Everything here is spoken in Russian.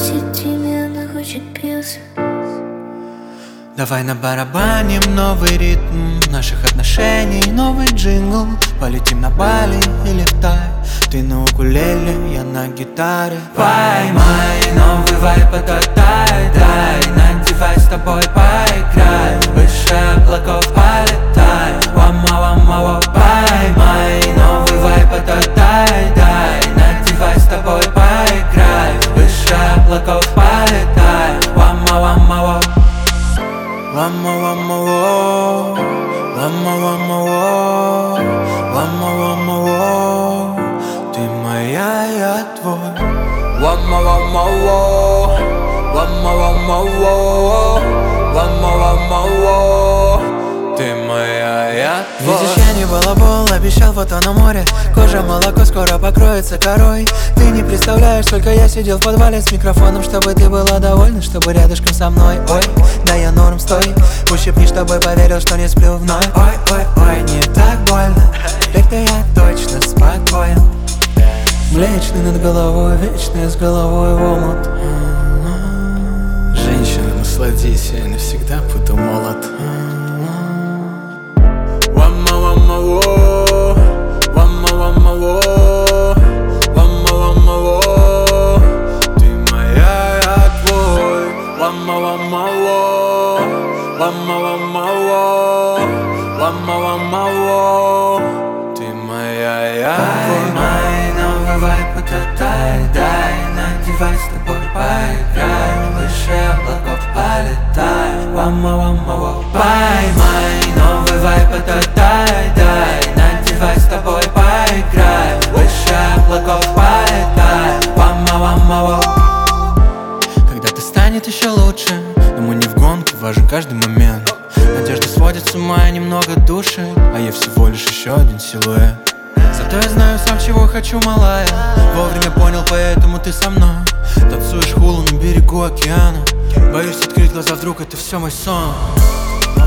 сети она хочет пьется. Давай на барабане новый ритм наших отношений, новый джингл. Полетим на Бали или в Тай. Ты на укулеле, я на гитаре. Поймай новый вайб, это тай-дай. Надевай, с тобой поиграй. Выше облаков полетай. Вама-вама-ва. Поймай новый вайб, это тай-дай. Надевай, с тобой поиграй. Выше облаков полетай. Вама-вама-ва. Вама-вама-во, вама-вама-во, вама-вама-во, ты моя, я твой. Вама-вама-во, вама-вама-во, вама-вама-во, ты моя, я твой. Видишь, я не балабол, обещал фото на море. Кожа, молоко скоро покроется корой. Ты не представляешь, сколько я сидел в подвале с микрофоном, чтобы ты была довольна, чтобы рядышком со мной. Ой, да я норм, стой. Ущипни, чтобы поверил, что не сплю вновь. Ой, ой, ой, не так больно. Теперь-то я точно спокоен. Млечный над головой, вечный с головой в омут. Женщина, насладись, я навсегда буду молод. Вама-вама-во, вама-вама-во, вама-вама-во, ты моя, я твой. Вама-вама-во, вама-вама-во, вама-вама-во, ты моя, я твой. Поймай новый вайб, это тай-дай. Надевай, с тобой поиграй. Выше облаков полетай. Вама-вама-во. Поймай новый вайб, это тай-дай. Надевай, с тобой поиграй. Выше облаков полетай. Вама-вама-во. Когда-то станет еще лучше, но мы не в гонку, важен каждый момент. Надежда сводит с ума и немного душит, а я всего лишь еще один силуэт. Зато я знаю сам, чего хочу, малая. Вовремя понял, поэтому ты со мной. Танцуешь хулу на берегу океана. Боюсь открыть глаза, вдруг это все мой сон.